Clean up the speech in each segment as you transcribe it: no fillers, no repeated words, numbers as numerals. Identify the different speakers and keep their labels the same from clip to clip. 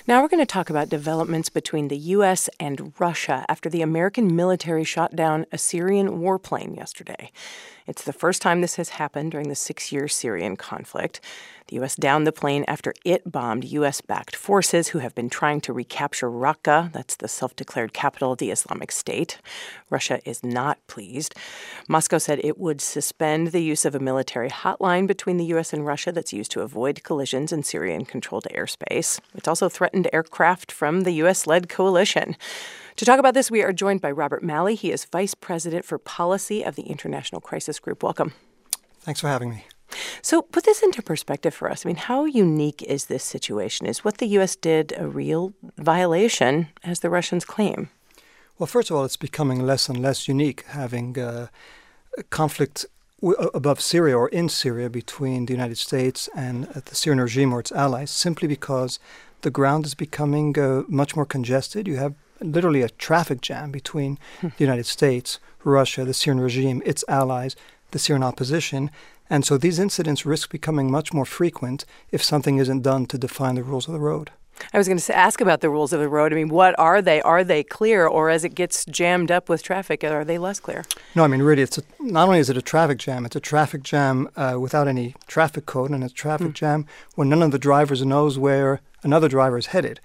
Speaker 1: Now we're going to talk about developments between the U.S. and Russia after the American military shot down a Syrian warplane yesterday. It's the first time this has happened during the 6-year Syrian conflict. The U.S. downed the plane after it bombed U.S.-backed forces who have been trying to recapture Raqqa. That's the self-declared capital of the Islamic State. Russia is not pleased. Moscow said it would suspend the use of a military hotline between the U.S. and Russia that's used to avoid collisions in Syrian-controlled airspace. It's also threatened aircraft from the U.S.-led coalition. To talk about this, we are joined by Robert Malley. He is Vice President for Policy of the International Crisis Group. Welcome.
Speaker 2: Thanks for having me.
Speaker 1: So put this into perspective for us. I mean, how unique is this situation? Is what the U.S. did a real violation, as the Russians claim?
Speaker 2: Well, first of all, it's becoming less and less unique, having a conflict above Syria or in Syria between the United States and the Syrian regime or its allies, simply because the ground is becoming much more congested. You have literally a traffic jam between the United States, Russia, the Syrian regime, its allies, the Syrian opposition. And so these incidents risk becoming much more frequent if something isn't done to define the rules of the road.
Speaker 1: I was going to ask about the rules of the road. I mean, what are they? Are they clear? Or as it gets jammed up with traffic, are they less clear?
Speaker 2: No, I mean, really, not only is it a traffic jam, it's a traffic jam without any traffic code, and it's a traffic jam when none of the drivers knows where another driver is headed.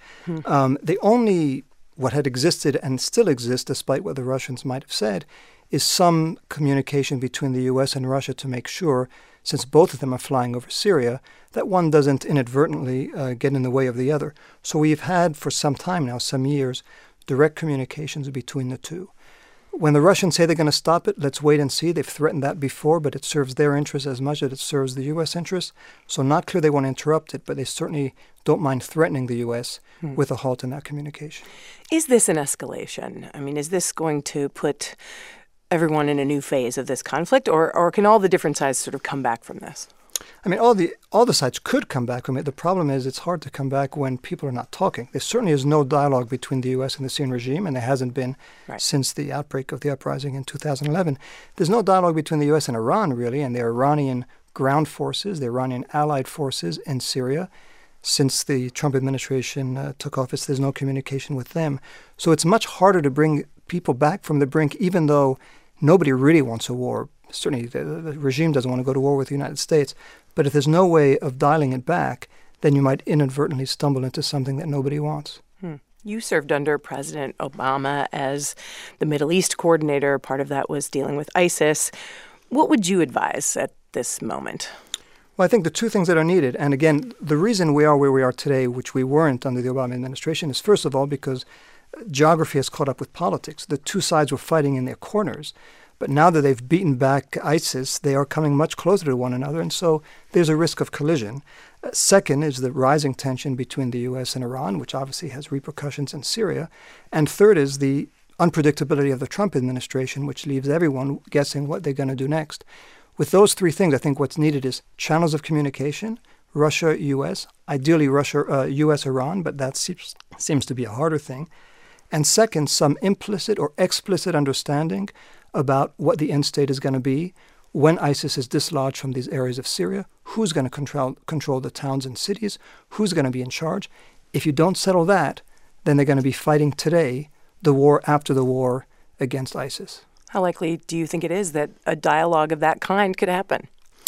Speaker 2: What had existed and still exists, despite what the Russians might have said, is some communication between the U.S. and Russia to make sure, since both of them are flying over Syria, that one doesn't inadvertently get in the way of the other. So we've had for some time now, some years, direct communications between the two. When the Russians say they're going to stop it, let's wait and see. They've threatened that before, but it serves their interests as much as it serves the U.S. interests. So not clear they want to interrupt it, but they certainly don't mind threatening the U.S. with a halt in that communication.
Speaker 1: Is this an escalation? I mean, is this going to put everyone in a new phase of this conflict, or can all the different sides sort of come back from this?
Speaker 2: I mean, all the sides could come back from it. The problem is it's hard to come back when people are not talking. There certainly is no dialogue between the U.S. and the Syrian regime, and there hasn't been since the outbreak of the uprising in 2011. There's no dialogue between the U.S. and Iran, really, and the Iranian ground forces, the Iranian allied forces in Syria. Since the Trump administration took office, there's no communication with them. So it's much harder to bring people back from the brink, even though nobody really wants a war. Certainly, the regime doesn't want to go to war with the United States. But if there's no way of dialing it back, then you might inadvertently stumble into something that nobody wants.
Speaker 1: You served under President Obama as the Middle East coordinator. Part of that was dealing with ISIS. What would you advise at this moment?
Speaker 2: Well, I think the two things that are needed, and again, the reason we are where we are today, which we weren't under the Obama administration, is first of all because geography has caught up with politics. The two sides were fighting in their corners. But now that they've beaten back ISIS, they are coming much closer to one another, and so there's a risk of collision. Second is the rising tension between the U.S. and Iran, which obviously has repercussions in Syria. And third is the unpredictability of the Trump administration, which leaves everyone guessing what they're going to do next. With those three things, I think what's needed is channels of communication, Russia, U.S., ideally Russia, U.S., Iran, but that seems to be a harder thing. And second, some implicit or explicit understanding about what the end state is going to be when ISIS is dislodged from these areas of Syria, who's going to control the towns and cities, who's going to be in charge. If you don't settle that, then they're going to be fighting today the war after the war against ISIS.
Speaker 1: How likely do you think it is that a dialogue of that kind could happen?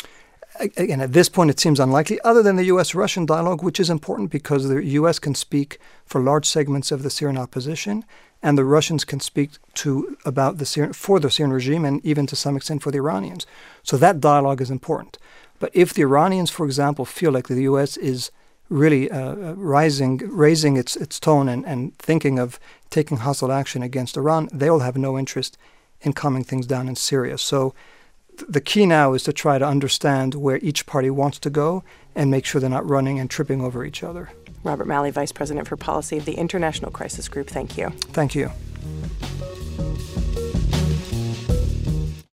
Speaker 2: Again, at this point, it seems unlikely, other than the U.S.-Russian dialogue, which is important because the U.S. can speak for large segments of the Syrian opposition, and the Russians can speak for the Syrian regime, and even to some extent for the Iranians. So that dialogue is important. But if the Iranians, for example, feel like the U.S. is really raising its tone and thinking of taking hostile action against Iran, they will have no interest in calming things down in Syria. So the key now is to try to understand where each party wants to go and make sure they're not running and tripping over each other.
Speaker 1: Robert Malley, Vice President for Policy of the International Crisis Group, thank you.
Speaker 2: Thank you.